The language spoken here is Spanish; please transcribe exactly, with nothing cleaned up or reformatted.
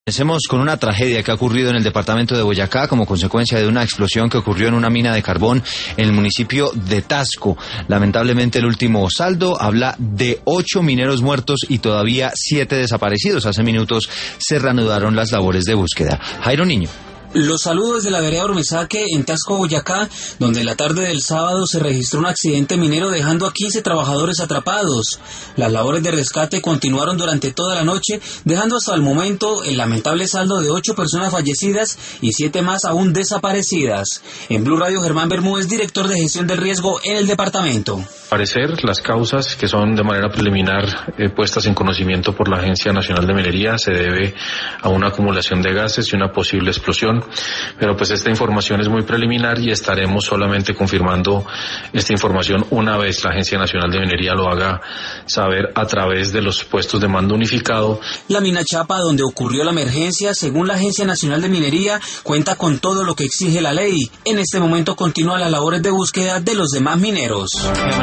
Comencemos con una tragedia que ha ocurrido en el departamento de Boyacá como consecuencia de una explosión que ocurrió en una mina de carbón en el municipio de Tasco. Lamentablemente el último saldo habla de ocho mineros muertos y todavía siete desaparecidos. Hace minutos se reanudaron las labores de búsqueda. Jairo Niño. Los saludos de la vereda Ormesaque en Tasco, Boyacá, donde en la tarde del sábado se registró un accidente minero dejando a quince trabajadores atrapados. Las labores de rescate continuaron durante toda la noche, dejando hasta el momento el lamentable saldo de ocho personas fallecidas y siete más aún desaparecidas. En Blue Radio, Germán Bermúdez, director de gestión del riesgo en el departamento. Parecer, las causas que son de manera preliminar eh, puestas en conocimiento por la Agencia Nacional de Minería se debe a una acumulación de gases y una posible explosión. Pero pues esta información es muy preliminar y estaremos solamente confirmando esta información una vez la Agencia Nacional de Minería lo haga saber a través de los puestos de mando unificado. La mina Chapa, donde ocurrió la emergencia, según la Agencia Nacional de Minería, cuenta con todo lo que exige la ley. En este momento continúan las labores de búsqueda de los demás mineros.